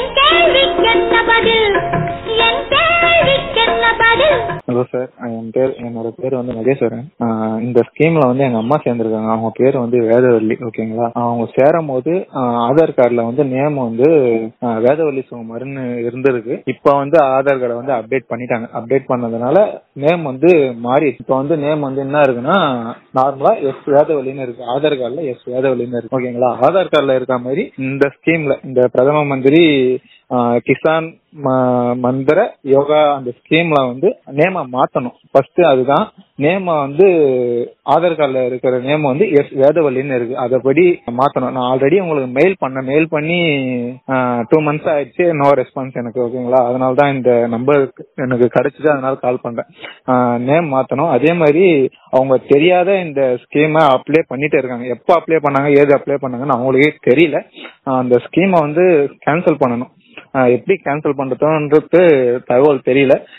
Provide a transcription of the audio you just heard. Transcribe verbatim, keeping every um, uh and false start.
Hello sir, என் பேர் என்னோட பேர் வந்து மகேஸ்வரன். இந்த ஸ்கீம்ல வந்து எங்க அம்மா சேர்ந்திருக்காங்க. அவங்க பேர் வந்து வேதவல்லி. ஓகேங்களா? அவங்க சேரும் போது ஆதார் கார்டுல வந்து நேம் வந்து வேதவல்லி சுகுமார்னு இருந்திருக்கு. இப்ப வந்து ஆதார் கார்டை வந்து அப்டேட் பண்ணிட்டாங்க. அப்டேட் பண்ணதுனால நேம் வந்து மாறி இப்ப வந்து நேம் வந்து என்ன இருக்குன்னா நார்மலா எஸ் வேதவல்லின்னு இருக்கு. ஆதார் கார்டுல எஸ் வேதவல்லின்னு இருக்கு. ஓகேங்களா? ஆதார் கார்டுல இருக்க மாதிரி இந்த ஸ்கீம்ல இந்த பிரதம மந்திரி கிசான் மந்திர யோகா அந்த ஸ்கீம்ல வந்து நேம மாத்தணும். ஃபர்ஸ்ட் அதுதான் நேம வந்து ஆதார் கார்டுல இருக்கிற நேம் வந்து எஸ் வேதவல்லின்னு இருக்கு. அதபடி மாத்தணும். நான் ஆல்ரெடி உங்களுக்கு மெயில் பண்ண மெயில் பண்ணி டூ மந்த்ஸ் ஆயிடுச்சு. நோ ரெஸ்பான்ஸ் எனக்கு. ஓகேங்களா? அதனால தான் இந்த நம்பர் எனக்கு கிடைச்சது. அதனால கால் பண்றேன். நேம் மாத்தணும். அதே மாதிரி அவங்க தெரியாத இந்த ஸ்கீமை அப்ளை பண்ணிட்டு இருக்காங்க. எப்போ அப்ளை பண்ணாங்க, ஏது அப்ளை பண்ணாங்கன்னு அவங்களுக்கே தெரியல. அந்த ஸ்கீமை வந்து கேன்சல் பண்ணணும். எப்படி கேன்சல் பண்றதுன்றது தகவல் தெரியல.